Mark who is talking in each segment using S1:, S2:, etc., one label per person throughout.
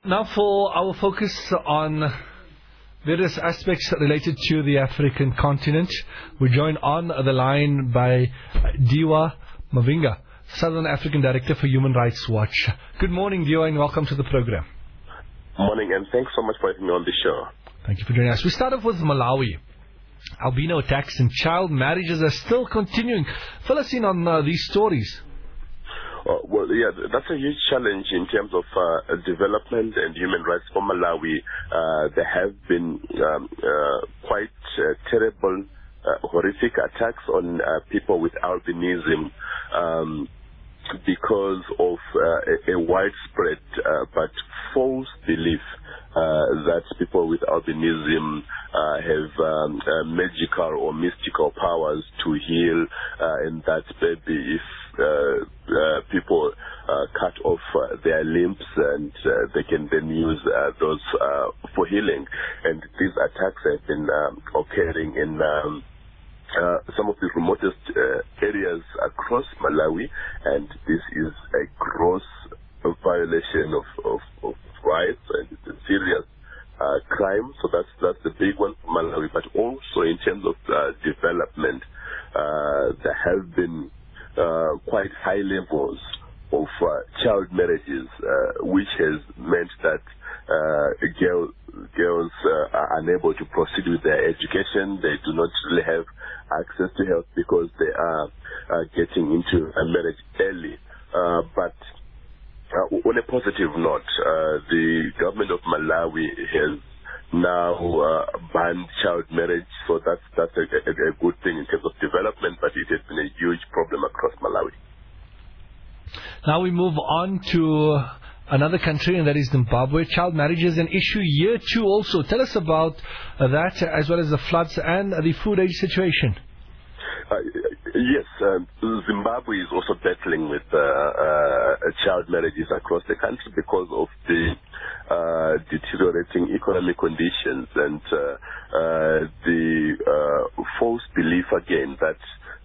S1: Now for our focus on various aspects related to the African continent, we're joined on the line by Diwa Mavinga, Southern African Director for Human Rights Watch. Good morning, Diwa, and welcome to the program.
S2: Morning, and thanks so much for having me on the show.
S1: Thank you for joining us. We start off with Malawi. Albino attacks and child marriages are still continuing. Fill us in on these stories.
S2: That's a huge challenge in terms of development and human rights for Malawi. There have been quite terrible, horrific attacks on people with albinism because of a widespread but false belief that people with albinism have magical or mystical powers to heal, and that maybe if people cut off their limbs and they can then use those for healing. And these attacks have been occurring in some of the remotest areas across Malawi, and this is a gross violation of rights, and it's a serious crime. So that's the big one for Malawi. But also in terms of development, there have been quite high levels of child marriages, which has meant that girls are unable to proceed with their education. They do not really have access to health because they are getting into a marriage early. But on a positive note, the government of Malawi has now banned child marriage, so that's a good thing in terms of development, but it has been a huge problem across Malawi.
S1: Now we move on to another country, and that is Zimbabwe. Child marriage is an issue year two also. Tell us about that, as well as the floods and the food aid situation.
S2: Yes, Zimbabwe is also battling with child marriages across the country because of the deteriorating economic conditions and the false belief again that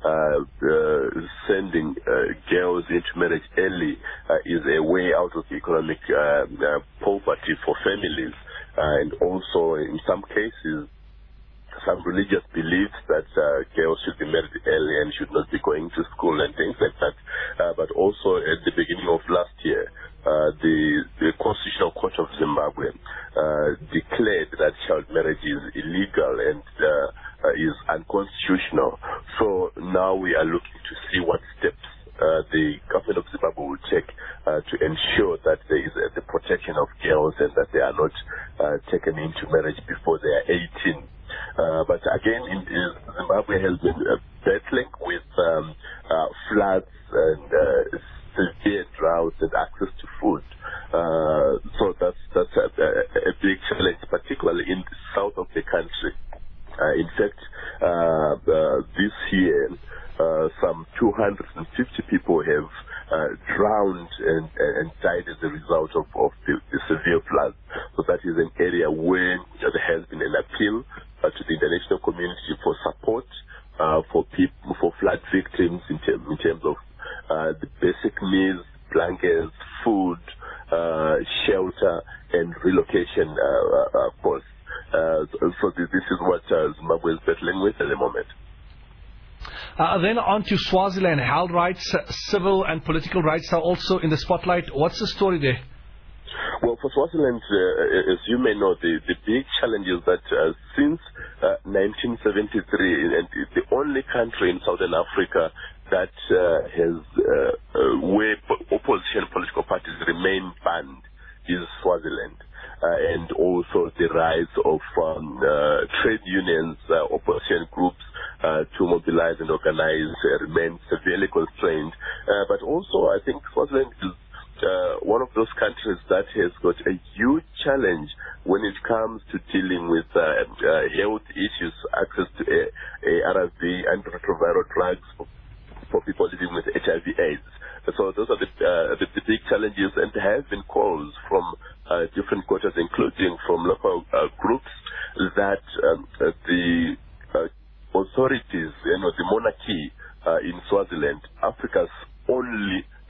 S2: sending girls into marriage early is a way out of economic poverty for families, and also in some cases some religious beliefs that girls should be married early and should not be going to school and things like that. But also at the beginning of last year, the Constitutional Court of Zimbabwe declared that child marriage is illegal and is unconstitutional. So now we are looking to see what steps the government of Zimbabwe will take to ensure that there is the protection of girls and that they are not taken into marriage before they are 18. But again, Zimbabwe has been battling with floods and severe droughts and access to food. So that's a big challenge, particularly in the south of the country. In fact, this year, some 250 people have drowned and died as a result of the severe floods. So that is an area where there has been an appeal to the international community for support for flood victims in terms of the basic needs, blankets, food, shelter, and relocation costs. So this is what Zimbabwe is battling with at the moment.
S1: Then on to Swaziland. Health rights, civil and political rights are also in the spotlight. What's the story there?
S2: Well, for Swaziland, as you may know, the big challenge is that since 1973, and it's the only country in Southern Africa that has where opposition political parties remain banned is Swaziland. And also the rise of trade unions, opposition groups to mobilize and organize remain severely constrained. But also I think Swaziland is one of those countries that has got a huge challenge when it comes to dealing with health issues, access to ARV and retroviral drugs for people living with HIV/AIDS. So those are the big challenges, and there have been calls from different quarters, including from local groups, that the authorities, the monarchy in Swaziland, Africa's only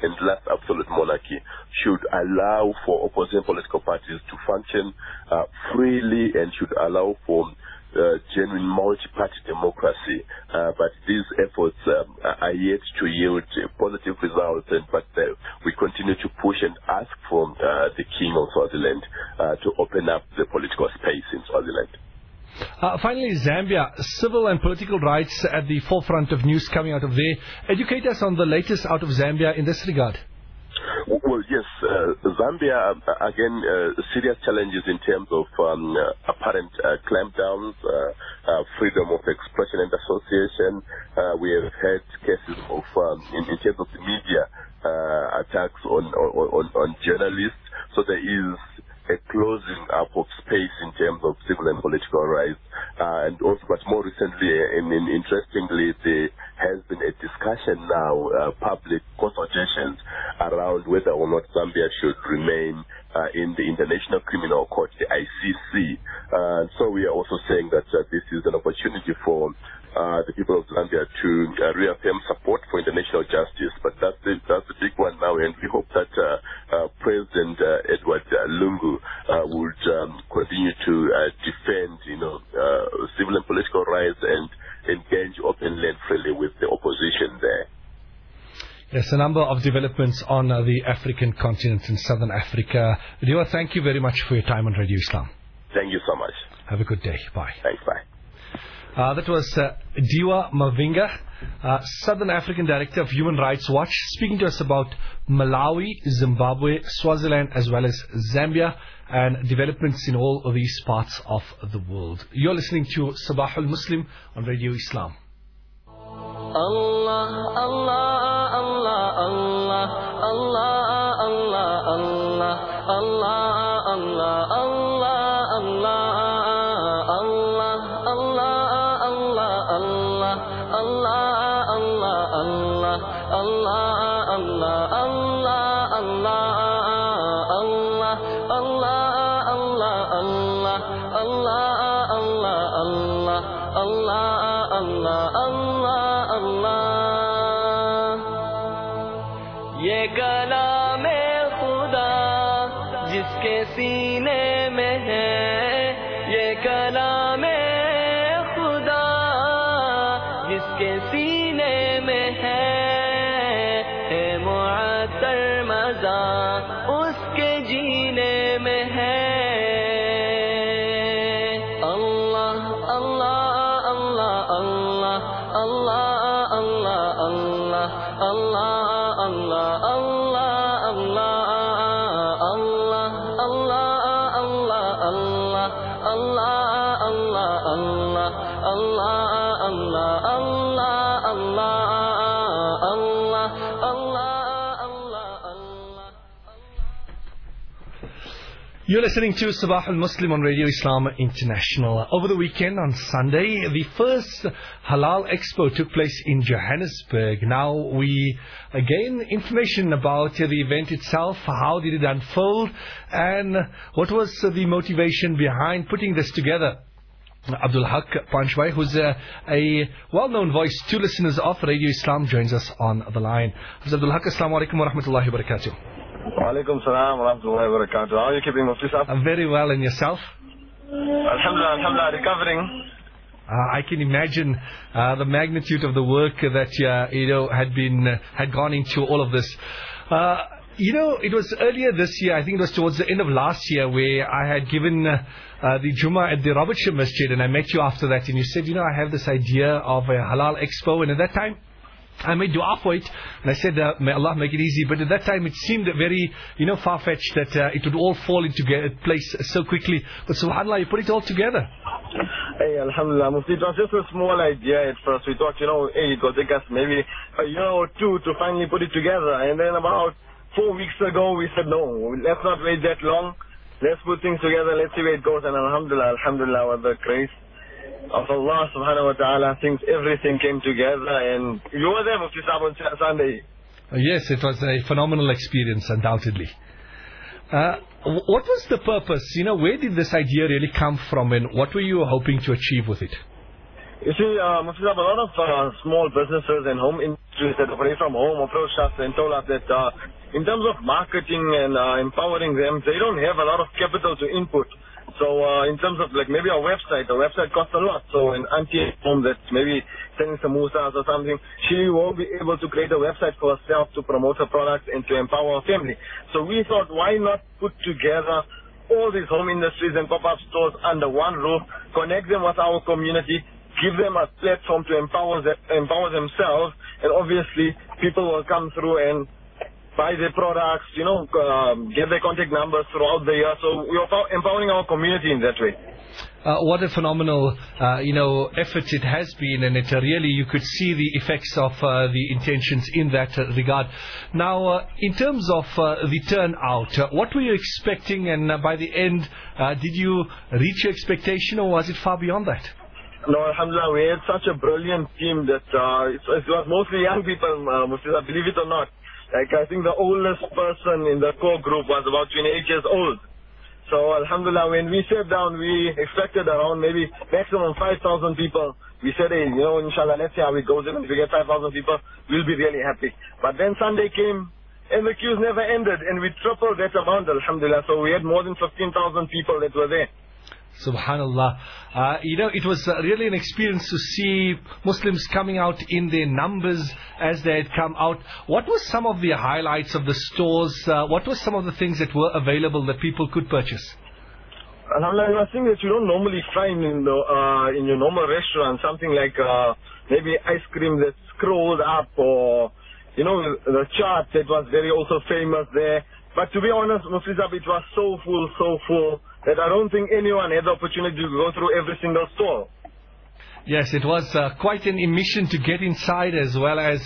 S2: and last absolute monarchy should allow for opposition political parties to function freely and should allow for genuine multi-party democracy. But these efforts are yet to yield positive results, but we continue to push and ask from the King of Swaziland to open up the political space in Swaziland.
S1: Finally, Zambia, civil and political rights at the forefront of news coming out of there. Educate us on the latest out of Zambia in this regard.
S2: Well, yes, Zambia, again, serious challenges in terms of apparent clampdowns, freedom of expression and association. We have had cases of, in terms of the media, attacks on journalists. So there is a closing up of space in terms of civil and political rights. And also, but more recently, interestingly, there has been a discussion now, public consultations around whether or not Zambia should remain in the International Criminal Court, the ICC. So we are also saying that this is an opportunity for the people of Zambia to reaffirm support for international justice. But that's the big one now, and we hope that President Edward Lungu would continue to defend, civil and political rights and engage openly and freely with the opposition there.
S1: Yes, a number of developments on the African continent in Southern Africa. Diwa, thank you very much for your time on Radio Islam.
S2: Thank you so much.
S1: Have a good day. Bye.
S2: Thanks, bye.
S1: That was Diwa Mavinga, Southern African Director of Human Rights Watch, speaking to us about Malawi, Zimbabwe, Swaziland, as well as Zambia, and developments in all of these parts of the world. You're listening to Sabah al-Muslim on Radio Islam.
S3: Allah, Allah, Allah, Allah, Allah, Allah, Allah, Allah, Allah, Allah,
S1: You're listening to Sabah al-Muslim on Radio Islam International. Over the weekend on Sunday, the first Halal Expo took place in Johannesburg. Now we gain information about the event itself. How did it unfold? And what was the motivation behind putting this together? Abdul Haq Panchwai, who's a well-known voice to listeners of Radio Islam, joins us on the line. Abdul Haq, assalamu alaikum wa rahmatullahi wa barakatuh.
S4: Walaikum salam wa rahmatullahi wa barakatuh. How are you keeping, Mufti Sahab?
S1: I'm very well, and yourself?
S4: Alhamdulillah, alhamdulillah, recovering.
S1: I can imagine the magnitude of the work that had gone into all of this. It was earlier this year, I think it was towards the end of last year, where I had given the Jummah at the Robert Shah Masjid, and I met you after that, and you said, I have this idea of a Halal Expo, and at that time, I made dua for it, and I said, may Allah make it easy. But at that time, it seemed very, far-fetched that it would all fall into place so quickly. But subhanAllah, you put it all together.
S4: Hey, alhamdulillah, Mufti, it was just a small idea at first. We thought, it will take us maybe a year or two to finally put it together. And then about 4 weeks ago, we said, no, let's not wait that long. Let's put things together. Let's see where it goes. And alhamdulillah, with the grace of Allah subhanahu wa ta'ala, everything came together, and you were there, Mufti Sahab, on Sunday.
S1: Yes, it was a phenomenal experience, undoubtedly. What was the purpose? Where did this idea really come from, and what were you hoping to achieve with it?
S4: You see, Mufti Sahab, a lot of small businesses and home industry industries that operate from home approached us and told us that in terms of marketing and empowering them, they don't have a lot of capital to input. So in terms of like maybe a website costs a lot. So an auntie at home that's maybe selling samosas or something, she won't be able to create a website for herself to promote her products and to empower her family. So we thought, why not put together all these home industries and pop-up stores under one roof, connect them with our community, give them a platform to empower themselves, and obviously people will come through and buy their products, get their contact numbers throughout the year. So we are empowering our community in that way.
S1: What a phenomenal, effort it has been, and it really, you could see the effects of the intentions in that regard. Now, in terms of the turnout, what were you expecting, and by the end, did you reach your expectation, or was it far beyond that?
S4: No, alhamdulillah, we had such a brilliant team that it was mostly young people, Muftiza, believe it or not. Like, I think the oldest person in the core group was about 28 years old. So, alhamdulillah, when we sat down, we expected around maybe maximum 5,000 people. We said, hey, inshallah, let's see how it goes. Even if we get 5,000 people, we'll be really happy. But then Sunday came, and the queues never ended, and we tripled that amount, alhamdulillah. So we had more than 15,000 people that were there.
S1: Subhanallah. It was really an experience to see Muslims coming out in their numbers as they had come out. What were some of the highlights of the stores? What were some of the things that were available that people could purchase?
S4: Alhamdulillah, I think that you don't normally find in your normal restaurant, something like maybe ice cream that scrolled up, or the chart that was very also famous there. But to be honest, Muftiza, it was so full that I don't think anyone had the opportunity to go through every single store.
S1: Yes, it was quite an emission to get inside, as well as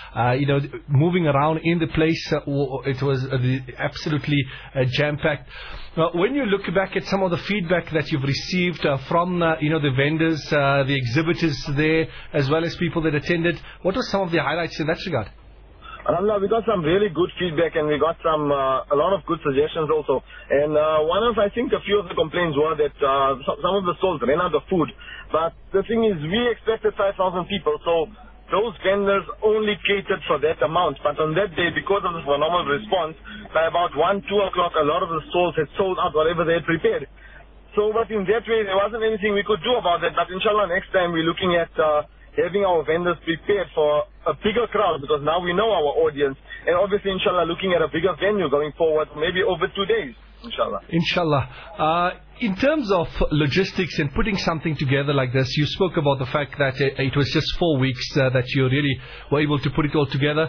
S1: moving around in the place. It was absolutely jam-packed. When you look back at some of the feedback that you've received from the vendors, the exhibitors there, as well as people that attended, what were some of the highlights in that regard?
S4: Alhamdulillah, we got some really good feedback, and we got a lot of good suggestions also. And I think a few of the complaints were that some of the stalls ran out of food. But the thing is, we expected 5,000 people, so those vendors only catered for that amount. But on that day, because of the phenomenal response, by about 1, 2 o'clock, a lot of the stalls had sold out whatever they had prepared. So, but in that way, there wasn't anything we could do about that. But inshallah, next time we're looking at having our vendors prepared for a bigger crowd, because now we know our audience, and obviously inshallah looking at a bigger venue going forward, maybe over 2 days, inshallah.
S1: Inshallah. In terms of logistics and putting something together like this, you spoke about the fact that it was just 4 weeks that you really were able to put it all together.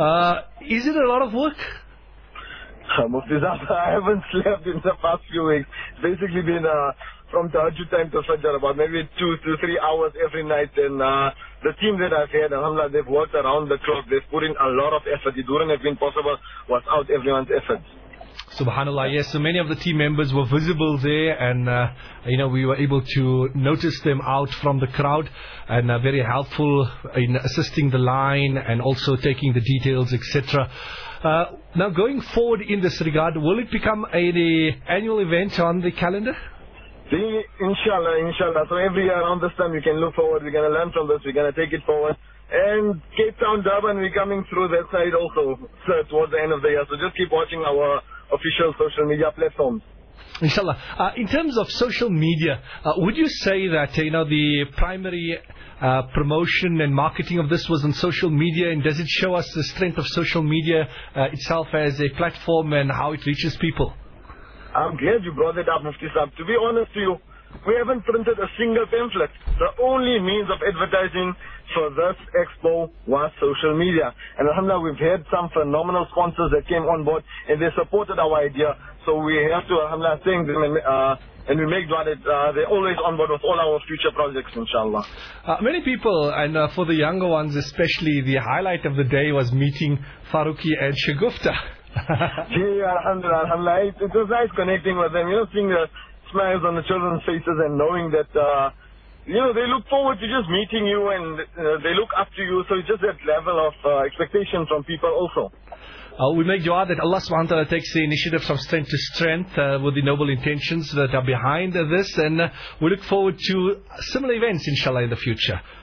S1: Is it a lot of work?
S4: Muftiza, I haven't slept in the past few weeks. It's basically been from Tahajjud time to Fajr, about maybe 2 to 3 hours every night. And the team that I've had, alhamdulillah, they've worked around the clock. They've put in a lot of effort. It wouldn't have been possible without everyone's efforts.
S1: Subhanallah, yes. So many of the team members were visible there, and we were able to notice them out from the crowd, and very helpful in assisting the line and also taking the details, etc. Now, going forward in this regard, will it become an annual event on the calendar?
S4: Inshallah. So every year around this time we can look forward. We're going to learn from this. We're going to take it forward. And Cape Town, Durban, we're coming through that side also towards the end of the year. So just keep watching our official social media platforms.
S1: Inshallah. In terms of social media, would you say that the primary promotion and marketing of this was on social media, and does it show us the strength of social media itself as a platform and how it reaches people?
S4: I'm glad you brought that up, Mufti Saab. To be honest to you, we haven't printed a single pamphlet. The only means of advertising for this expo was social media. And alhamdulillah, we've had some phenomenal sponsors that came on board, and they supported our idea. So we have to, alhamdulillah, thank them, and we make sure that they're always on board with all our future projects, inshallah.
S1: Many people, and for the younger ones especially, the highlight of the day was meeting Faruqi and Shagufta.
S4: Alhamdulillah. It was nice connecting with them, seeing the smiles on the children's faces and knowing that, they look forward to just meeting you, and they look up to you. So it's just that level of expectation from people also.
S1: We make dua that Allah subhanahu wa ta'ala takes the initiative from strength to strength with the noble intentions that are behind this, and we look forward to similar events inshallah in the future.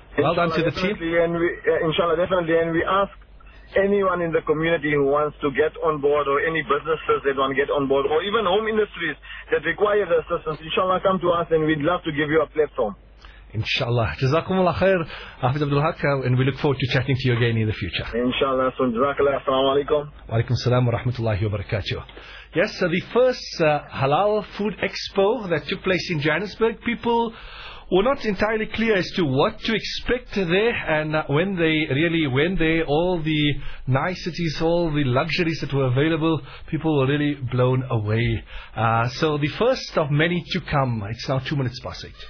S1: Well done to the team.
S4: And inshallah, definitely. And we ask anyone in the community who wants to get on board, or any businesses that want to get on board, or even home industries that require the assistance, inshallah, come to us and we'd love to give you a platform.
S1: Inshallah. Jazakumullah khair, Hafiz Abdul Haq, and we look forward to chatting to you again in the future.
S4: Inshallah. So, Jazakallah. Assalamu alaikum.
S1: Wa alaikum salam wa rahmatullahi wa barakatuh. Yes, so the first Halal Food Expo that took place in Johannesburg, people were not entirely clear as to what to expect there, and when they really went there, all the niceties, all the luxuries that were available, people were really blown away. So the first of many to come. It's now 2 minutes past 8.